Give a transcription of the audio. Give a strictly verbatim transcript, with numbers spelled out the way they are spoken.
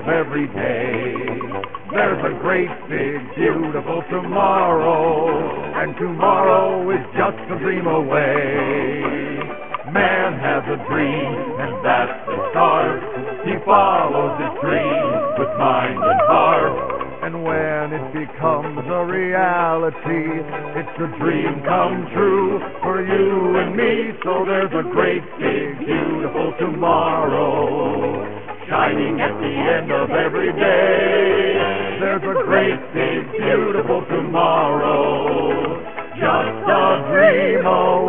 every day. There's a great, big, beautiful tomorrow, and tomorrow is just a dream away. Man has a dream, and that's the start. He follows his dream with mind and heart. And when it becomes a reality, it's a dream come true for you and me. So there's a great, big, beautiful tomorrow shining at the end of every day. There's a great, big, beautiful tomorrow, just a dream away.